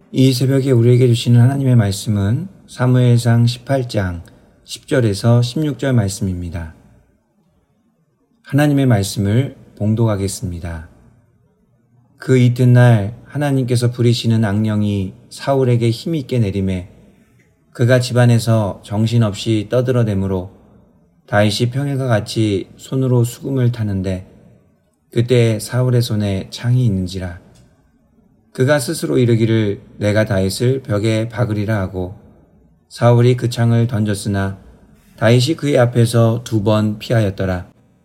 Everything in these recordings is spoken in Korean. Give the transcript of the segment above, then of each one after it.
이 새벽에 우리에게 주시는 하나님의 말씀은 사무엘상 18장 10절에서 16절 말씀입니다. 하나님의 말씀을 봉독하겠습니다. 그 이튿날 하나님께서 부리시는 악령이 사울에게 힘있게 내림에 그가 집안에서 정신없이 떠들어대므로 다윗이 평일과 같이 손으로 수금을 타는데 그때 사울의 손에 창이 있는지라. 그가 스스로 이르기를 내가 다윗을 벽에 박으리라 하고 사울이 그 창을 던졌으나 다윗이 그의 앞에서 2번 피하였더라.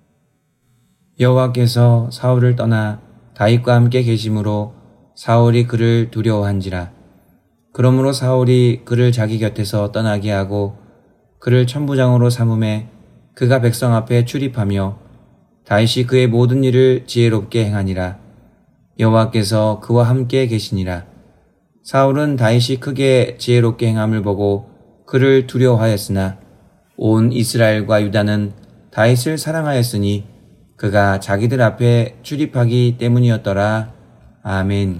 여호와께서 사울을 떠나 다윗과 함께 계심으로 사울이 그를 두려워한지라. 그러므로 사울이 그를 자기 곁에서 떠나게 하고 그를 천부장으로 삼음에 그가 백성 앞에 출입하며 다윗이 그의 모든 일을 지혜롭게 행하니라. 여호와께서 그와 함께 계시니라. 사울은 다윗이 크게 지혜롭게 행함을 보고 그를 두려워하였으나 온 이스라엘과 유다는 다윗을 사랑하였으니 그가 자기들 앞에 출입하기 때문이었더라. 아멘.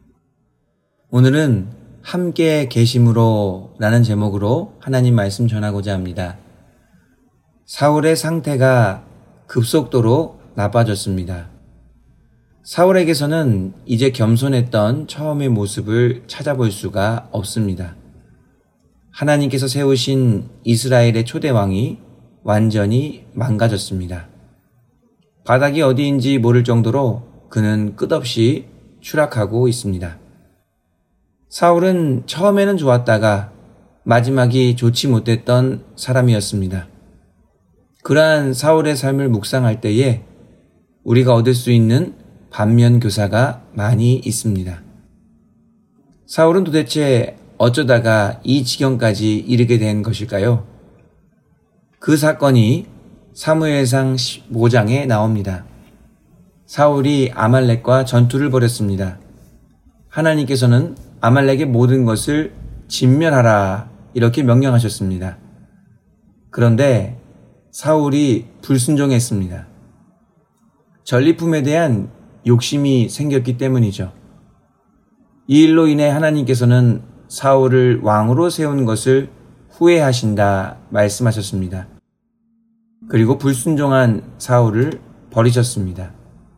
오늘은 함께 계심으로 라는 제목으로 하나님 말씀 전하고자 합니다. 사울의 상태가 급속도로 나빠졌습니다. 사울에게서는 이제 겸손했던 처음의 모습을 찾아볼 수가 없습니다. 하나님께서 세우신 이스라엘의 초대왕이 완전히 망가졌습니다. 바닥이 어디인지 모를 정도로 그는 끝없이 추락하고 있습니다. 사울은 처음에는 좋았다가 마지막이 좋지 못했던 사람이었습니다. 그러한 사울의 삶을 묵상할 때에 우리가 얻을 수 있는 반면 교사가 많이 있습니다. 사울은 도대체 어쩌다가 이 지경까지 이르게 된 것일까요? 그 사건이 사무엘상 15장에 나옵니다. 사울이 아말렉과 전투를 벌였습니다. 하나님께서는 아말렉의 모든 것을 진멸하라 이렇게 명령하셨습니다. 그런데 사울이 불순종했습니다. 전리품에 대한 욕심이 생겼기 때문이죠. 이 일로 인해 하나님께서는 사울을 왕으로 세운 것을 후회하신다 말씀하셨습니다. 그리고 불순종한 사울을 버리셨습니다.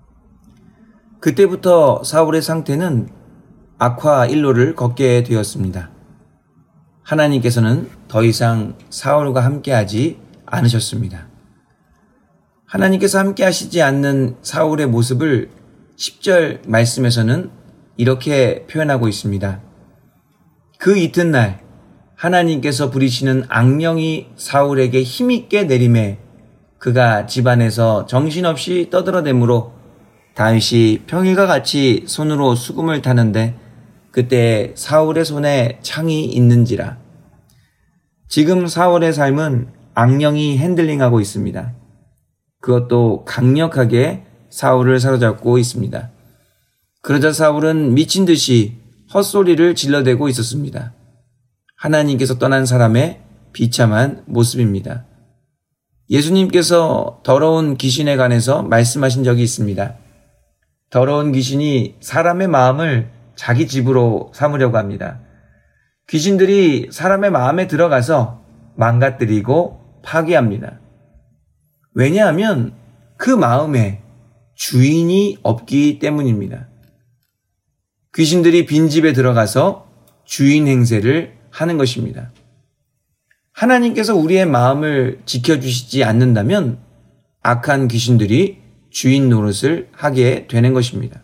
그때부터 사울의 상태는 악화 일로를 걷게 되었습니다. 하나님께서는 더 이상 사울과 함께하지 않으셨습니다. 하나님께서 함께 하시지 않는 사울의 모습을 10절 말씀에서는 이렇게 표현하고 있습니다. 그 이튿날 하나님께서 부리시는 악령이 사울에게 힘있게 내림에 그가 집안에서 정신없이 떠들어대므로 다윗이 평일과 같이 손으로 수금을 타는데 그때 사울의 손에 창이 있는지라. 지금 사울의 삶은 악령이 핸들링하고 있습니다. 그것도 강력하게 사울을 사로잡고 있습니다. 그러자 사울은 미친 듯이 헛소리를 질러대고 있었습니다. 하나님께서 떠난 사람의 비참한 모습입니다. 예수님께서 더러운 귀신에 관해서 말씀하신 적이 있습니다. 더러운 귀신이 사람의 마음을 자기 집으로 삼으려고 합니다. 귀신들이 사람의 마음에 들어가서 망가뜨리고 파괴합니다. 왜냐하면 그 마음에 주인이 없기 때문입니다. 귀신들이 빈집에 들어가서 주인 행세를 하는 것입니다. 하나님께서 우리의 마음을 지켜주시지 않는다면 악한 귀신들이 주인 노릇을 하게 되는 것입니다.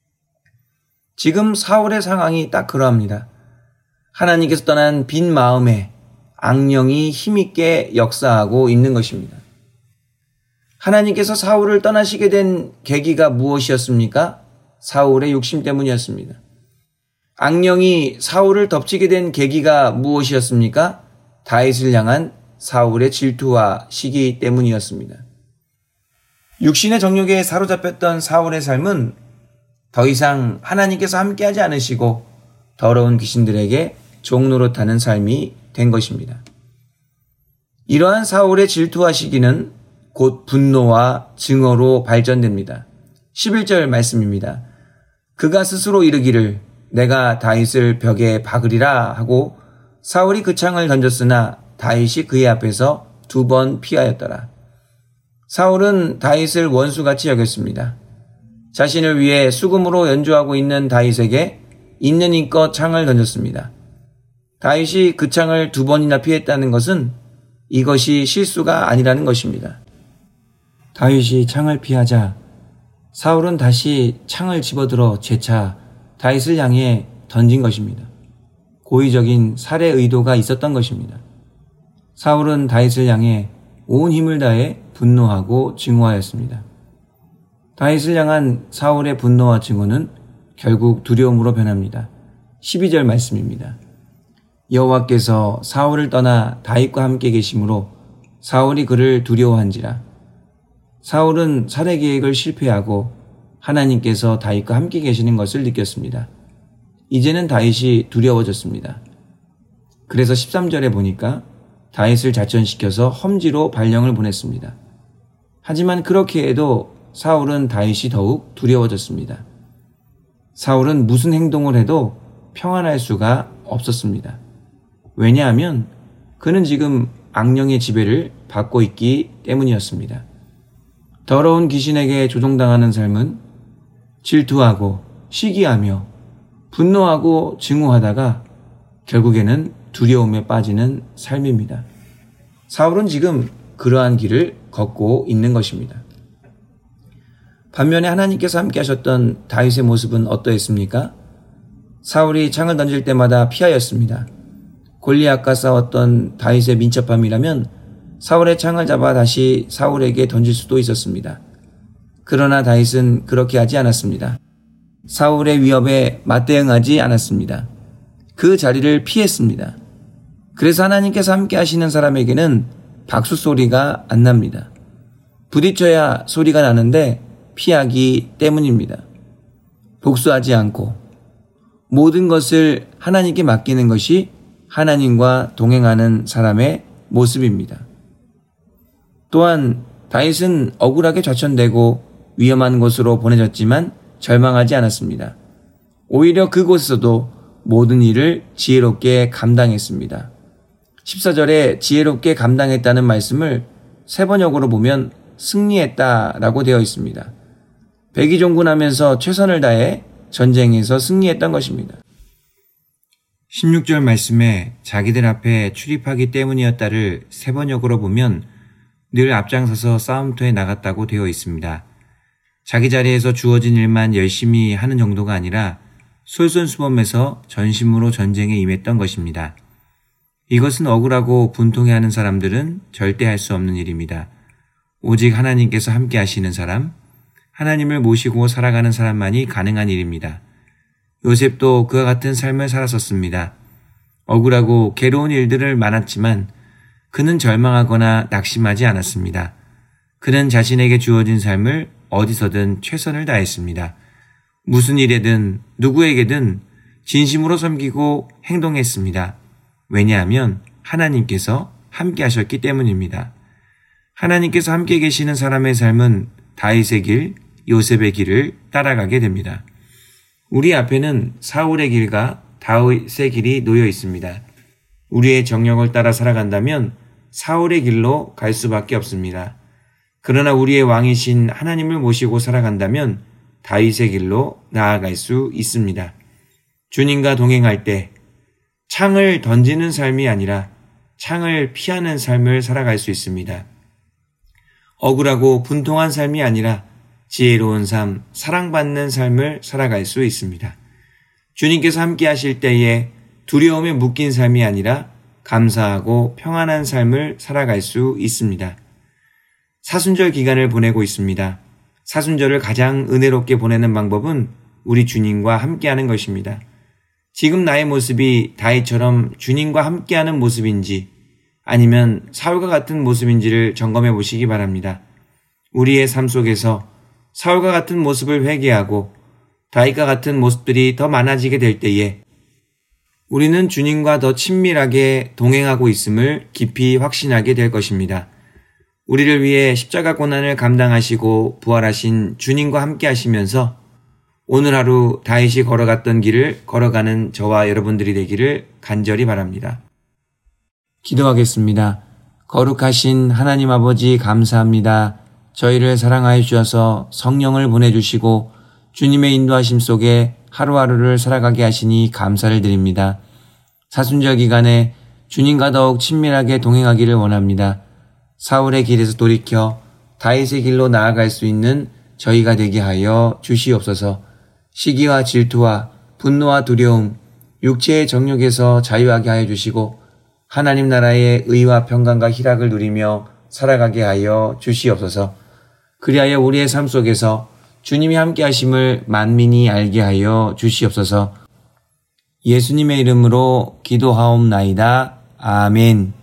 지금 사울의 상황이 딱 그러합니다. 하나님께서 떠난 빈 마음에 악령이 힘있게 역사하고 있는 것입니다. 하나님께서 사울을 떠나시게 된 계기가 무엇이었습니까? 사울의 욕심 때문이었습니다. 악령이 사울을 덮치게 된 계기가 무엇이었습니까? 다윗을 향한 사울의 질투와 시기 때문이었습니다. 육신의 정욕에 사로잡혔던 사울의 삶은 더 이상 하나님께서 함께하지 않으시고 더러운 귀신들에게 종노릇하는 삶이 된 것입니다. 이러한 사울의 질투와 시기는 곧 분노와 증오로 발전됩니다. 11절 말씀입니다. 그가 스스로 이르기를 내가 다윗을 벽에 박으리라 하고 사울이 그 창을 던졌으나 다윗이 그의 앞에서 2번 피하였더라. 사울은 다윗을 원수같이 여겼습니다. 자신을 위해 수금으로 연주하고 있는 다윗에게 있는 힘껏 창을 던졌습니다. 다윗이 그 창을 2번이나 피했다는 것은 이것이 실수가 아니라는 것입니다. 다윗이 창을 피하자 사울은 다시 창을 집어들어 재차 다윗을 향해 던진 것입니다. 고의적인 살해 의도가 있었던 것입니다. 사울은 다윗을 향해 온 힘을 다해 분노하고 증오하였습니다. 다윗을 향한 사울의 분노와 증오는 결국 두려움으로 변합니다. 12절 말씀입니다. 여호와께서 사울을 떠나 다윗과 함께 계심으로 사울이 그를 두려워한지라. 사울은 살해 계획을 실패하고 하나님께서 다윗과 함께 계시는 것을 느꼈습니다. 이제는 다윗이 두려워졌습니다. 그래서 13절에 보니까 다윗을 자천시켜서 험지로 발령을 보냈습니다. 하지만 그렇게 해도 사울은 다윗이 더욱 두려워졌습니다. 사울은 무슨 행동을 해도 평안할 수가 없었습니다. 왜냐하면 그는 지금 악령의 지배를 받고 있기 때문이었습니다. 더러운 귀신에게 조종당하는 삶은 질투하고 시기하며 분노하고 증오하다가 결국에는 두려움에 빠지는 삶입니다. 사울은 지금 그러한 길을 걷고 있는 것입니다. 반면에 하나님께서 함께 하셨던 다윗의 모습은 어떠했습니까? 사울이 창을 던질 때마다 피하였습니다. 골리앗과 싸웠던 다윗의 민첩함이라면 사울의 창을 잡아 다시 사울에게 던질 수도 있었습니다. 그러나 다윗은 그렇게 하지 않았습니다. 사울의 위협에 맞대응하지 않았습니다. 그 자리를 피했습니다. 그래서 하나님께서 함께 하시는 사람에게는 박수 소리가 안 납니다. 부딪혀야 소리가 나는데 피하기 때문입니다. 복수하지 않고 모든 것을 하나님께 맡기는 것이 하나님과 동행하는 사람의 모습입니다. 또한 다윗은 억울하게 좌천되고 위험한 곳으로 보내졌지만 절망하지 않았습니다. 오히려 그곳에서도 모든 일을 지혜롭게 감당했습니다. 14절에 지혜롭게 감당했다는 말씀을 세번역으로 보면 승리했다라고 되어 있습니다. 백의종군하면서 최선을 다해 전쟁에서 승리했던 것입니다. 16절 말씀에 자기들 앞에 출입하기 때문이었다를 세번역으로 보면 늘 앞장서서 싸움터에 나갔다고 되어 있습니다. 자기 자리에서 주어진 일만 열심히 하는 정도가 아니라 솔선수범해서 전심으로 전쟁에 임했던 것입니다. 이것은 억울하고 분통해하는 사람들은 절대 할 수 없는 일입니다. 오직 하나님께서 함께 하시는 사람, 하나님을 모시고 살아가는 사람만이 가능한 일입니다. 요셉도 그와 같은 삶을 살았었습니다. 억울하고 괴로운 일들을 많았지만 그는 절망하거나 낙심하지 않았습니다. 그는 자신에게 주어진 삶을 어디서든 최선을 다했습니다. 무슨 일에든 누구에게든 진심으로 섬기고 행동했습니다. 왜냐하면 하나님께서 함께 하셨기 때문입니다. 하나님께서 함께 계시는 사람의 삶은 다윗의 길, 요셉의 길을 따라가게 됩니다. 우리 앞에는 사울의 길과 다윗의 길이 놓여 있습니다. 우리의 정령을 따라 살아간다면 사울의 길로 갈 수밖에 없습니다. 그러나 우리의 왕이신 하나님을 모시고 살아간다면 다윗의 길로 나아갈 수 있습니다. 주님과 동행할 때 창을 던지는 삶이 아니라 창을 피하는 삶을 살아갈 수 있습니다. 억울하고 분통한 삶이 아니라 지혜로운 삶, 사랑받는 삶을 살아갈 수 있습니다. 주님께서 함께 하실 때에 두려움에 묶인 삶이 아니라 감사하고 평안한 삶을 살아갈 수 있습니다. 사순절 기간을 보내고 있습니다. 사순절을 가장 은혜롭게 보내는 방법은 우리 주님과 함께하는 것입니다. 지금 나의 모습이 다윗처럼 주님과 함께하는 모습인지 아니면 사울과 같은 모습인지를 점검해 보시기 바랍니다. 우리의 삶 속에서 사울과 같은 모습을 회개하고 다윗과 같은 모습들이 더 많아지게 될 때에 우리는 주님과 더 친밀하게 동행하고 있음을 깊이 확신하게 될 것입니다. 우리를 위해 십자가 고난을 감당하시고 부활하신 주님과 함께 하시면서 오늘 하루 다윗이 걸어갔던 길을 걸어가는 저와 여러분들이 되기를 간절히 바랍니다. 기도하겠습니다. 거룩하신 하나님 아버지 감사합니다. 저희를 사랑하여 주셔서 성령을 보내주시고 주님의 인도하심 속에 하루하루를 살아가게 하시니 감사를 드립니다. 사순절 기간에 주님과 더욱 친밀하게 동행하기를 원합니다. 사울의 길에서 돌이켜 다윗의 길로 나아갈 수 있는 저희가 되게 하여 주시옵소서. 시기와 질투와 분노와 두려움, 육체의 정욕에서 자유하게 하여 주시고 하나님 나라의 의와 평강과 희락을 누리며 살아가게 하여 주시옵소서. 그리하여 우리의 삶 속에서 주님이 함께 하심을 만민이 알게 하여 주시옵소서. 예수님의 이름으로 기도하옵나이다. 아멘.